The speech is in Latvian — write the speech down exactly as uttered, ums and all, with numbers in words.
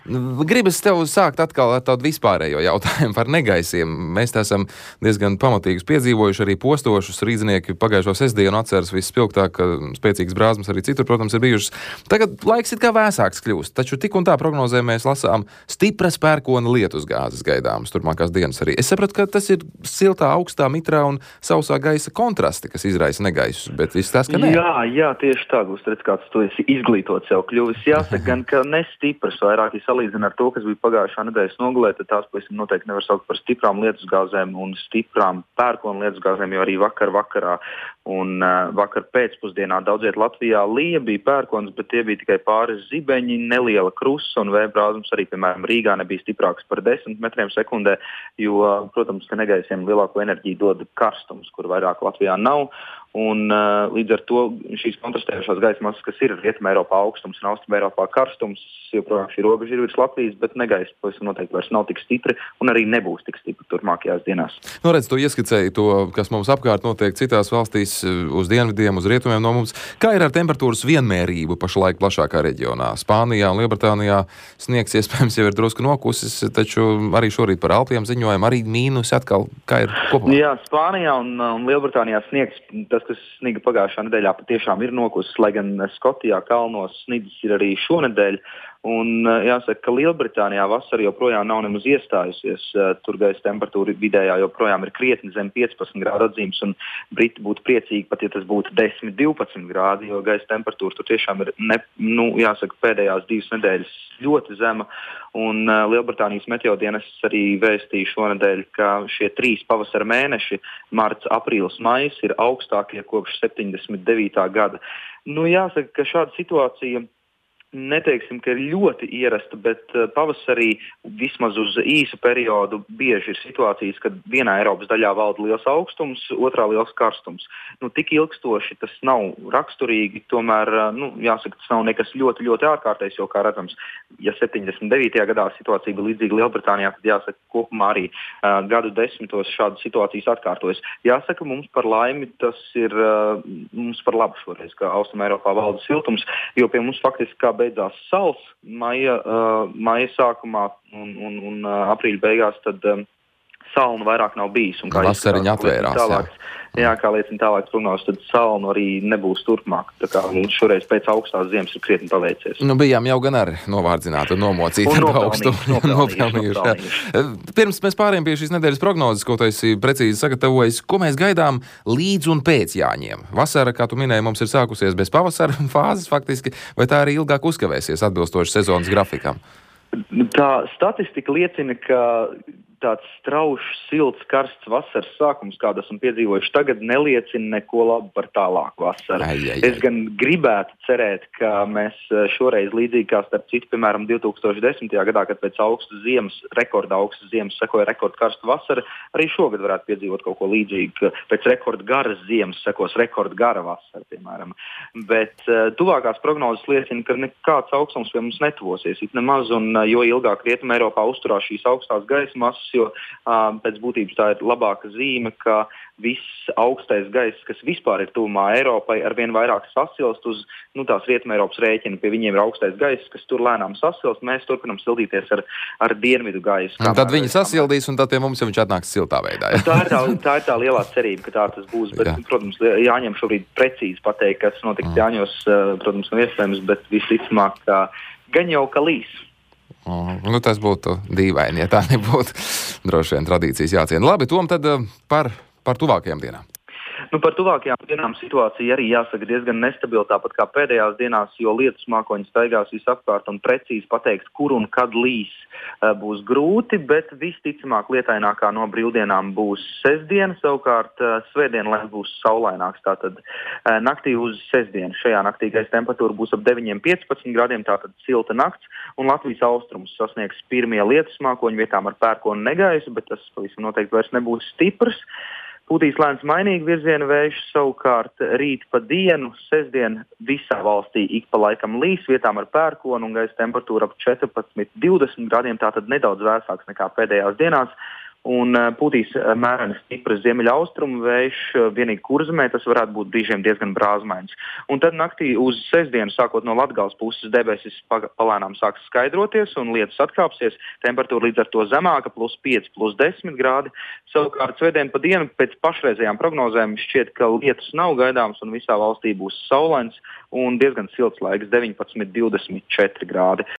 Gribas tev sākt atkal ar tādu vispārējo jautājumu par negaisiem. Mēs tā esam diezgan pamatīgus piedzīvojuši, arī postošus rīznieki pagājušo sestdienu atceras vispilgtāk, ka spēcīgas brāzmas arī citur, protams, ir bijušas. Tagad laiks ir kā vēsāks kļūst, taču tik un tā prognozē mēs lasām stipras pērkona lietusgāzes gaidāmas turpmākās dienas arī. Es sapratu, ka tas ir siltā, augstā, mitrā un sausā gaisa kontrasti, kas izraisa negaisus, bet viss tās, ka nē. Jā, jā, tieši tā, būs redz, kāds tu esi izglītots jau kļuvis. Jāsaka gan, ka nestipras vairāk, ja salīdzina ar to, kas bija pagājušā nedēļas nogalē, tad tās pavisam noteikti nevar saukt par stiprām lietusgāzēm un stiprām pērkona lietusgāzēm, jo arī vakar vakarā un uh, vakar pēcpusdienā daudziet Latvijā lija, bija pērkons, bet tie bija tikai pāris zibeņi, neliela krusa un vēja brāzmas arī, piemēram, Rīgā nebija stiprāks par desmit metriem sekundē, jo, protams, ka negaisiem lielāko enerģiju dod karstums, kur vairāk Latvijā nav. Un uh, līdz ar to šīs kontrastējošās gaisa masas, kas ir Rietumē Eiropā augstums un Austrumē Eiropā karstums, joprojām šī robeža ir virs Latvijas, bet negaisa pavisam noteikti vairs nav tik stipri un arī nebūs tik stipri turpmākajās dienās. Nu, redz, tu ieskicēji to, kas mums apkārt notiek citās valstīs uz dienvidiem, uz rietumiem no mums. Kā ir ar temperatūras vienmērību pašlaik plašākā reģionā? Spānijā un Lielbritānijā sniegs iespējams jau ir drusku nokusis, taču arī šorīt par Alpiem ziņojam, arī mīnus atkal, kā ir kopumā? Jā, Spānijā un, un Lielbritānijā sniegs, tas, kas sniga pagājušā nedēļā, patiešām ir nokusis, lai gan Skotijā kalnos snidzis ir arī šonedēļ. Un jāsaka, ka Lielbritānijā vasara joprojām nav nemaz iestājusies. Tur gaisa temperatūra vidējā joprojām ir krietni zem piecpadsmit grādu atzīmes, un Briti būtu priecīgi, pat ja tas būtu desmit, divpadsmit grādi, jo gaisa temperatūra tur tiešām ir, ne, nu, jāsaka, pēdējās divas nedēļas ļoti zema. Un uh, Lielbritānijas meteodienests arī vēstīja šonedēļ, ka šie trīs pavasara mēneši, marts, aprīlis, maijs, ir augstākie kopš septiņdesmit devītā gada. Nu, jāsaka, ka šāda situācija neteiksim, ka ir ļoti ierasta, bet pavasarī vismaz uz īsu periodu bieži ir situācijas, kad vienā Eiropas daļā valda liels augstums, otrā liels karstums. Nu, tik ilgstoši tas nav raksturīgi, tomēr, nu, jāsaka, tas nav nekas ļoti, ļoti ārkārtējs, jo, kā redzams, ja septiņdesmit devītajā gadā situācija bija līdzīga Lielbritānijā, tad jāsaka, kopumā arī uh, gadu desmitos šādas situācijas atkārtojas. Jāsaka, mums par laimi tas ir uh, mums par labu šoreiz, ka Austrum Eiropā valda siltums, jo pie mums faktiski kā beidzās sals maija, uh, maija sākumā un, un, un uh, aprīļa beigās, tad um, salnu vairāk nav bijis. Un kā vasariņa atvērās, tālāk, jā. jā, kā liecina tālāk prognozes, tad salnu arī nebūs turpmāk. Tā kā mums šoreiz pēc augstās ziemas ir krietni paveicies. Nu, bijām jau gan arī novārdzināti un nomocīti un ar augstu. Nopelnījuši. Pirms mēs pārējām pie šīs nedēļas prognozes, ko tu esi precīzi sagatavojis, ko mēs gaidām līdz un pēc Jāņiem? Vasara, kā tu minēji, mums ir sākusies bez pavasara fāzes faktiski, vai tā arī ilgāk uzkavēsies atbilstoši sezonas grafikam? Tā statistika liecina, ka tāds straušs, silts, karsts vasaras sākums, kādu esam piedzīvojuši tagad, neliecina neko labu par tālāku vasaru. Ai, ai, ai. Es gan gribētu cerēt, ka mēs šoreiz līdzīgi kā starp citu, piemēram, divi tūkstoši desmitajā gadā, kad pēc augstas ziemas, rekorda augstas ziemas sekoja rekorda karsta vasara, arī šogad varētu piedzīvot kaut ko līdzīgu, ka pēc rekorda garas ziemas sekos rekorda gara vasara, piemēram. Bet uh, tuvākās prognozes liecina, ka nekāds augstums pie mums netuvosies, it nemaz, un uh, jo ilgāk Rietumē Eiropā uzturās šīs augstās gaisa masas, jo uh, pēc būtības tā ir labāka zīme, ka viss augstais gaiss, kas vispār ir tuvumā Eiropai, arvien vairāk sasilst uz nu, tās Rietumē Eiropas rēķina. Pie viņiem ir augstais gaiss, kas tur lēnām sasilst. Mēs turpinam sildīties ar, ar dienvidu gaisu. Un tad viņi sasildīs, un tad pie mums jau viņš atnāks siltā veidā. Ja? Tā, ir tā, tā ir tā lielā cerība, ka tā tas būs. Bet, jā. Protams, jāņem šobrīd precīzi pateikt, kas notiks mm. Jāņos, protams, nav iespējams, bet visticamāk, gan jau ka līs. Oh, nu, tas būtu dīvaini, ja tā nebūtu droši vien tradīcijas jāciena. Labi, Tom, tad par, par tuvākajām dienām. Nu, par tuvākajām dienām situācija arī jāsaka diezgan nestabila, tāpat kā pēdējās dienās, jo lietus mākoņi staigās visapkārt un precīzi pateikt, kur un kad līs būs grūti, bet visticamāk lietainākā no brīvdienām būs sestdiena, savukārt svētdiena, lai būs saulaināks. Tātad naktī uz sestdienu šajā naktī gaisa temperatūra būs ap deviņi līdz piecpadsmit grādiem, tātad silta nakts, un Latvijas austrums sasniegs pirmie lietus mākoņi vietām ar pērkonu negaisu, bet tas pavisam noteikti vairs nebūs stiprs. Pūtīs lēns mainīgi virziena vējš, savukārt rīt pa dienu, sestdien visā valstī ik pa laikam līs, vietām ar pērkonu un gaisa temperatūra ap četrpadsmit līdz divdesmit grādiem, tātad nedaudz vēsāks nekā pēdējās dienās. un pūtīs mēreni stiprs ziemeļaustrumu vējš, vienīgi Kurzemē tas varētu būt brīžiem diezgan brāzmains. Un tad naktī uz sestdienu, sākot no Latgales puses, debesis palēnām sāks skaidroties un lietus atkāpsies, temperatūra līdz ar to zemāka, plus pieci, plus desmit grādi. Savukārt svētdien pa dienu pēc pašreizējām prognozēm šķiet, ka lietus nav gaidāms un visā valstī būs saulains un diezgan silts laiks, deviņpadsmit, divdesmit četri grādi.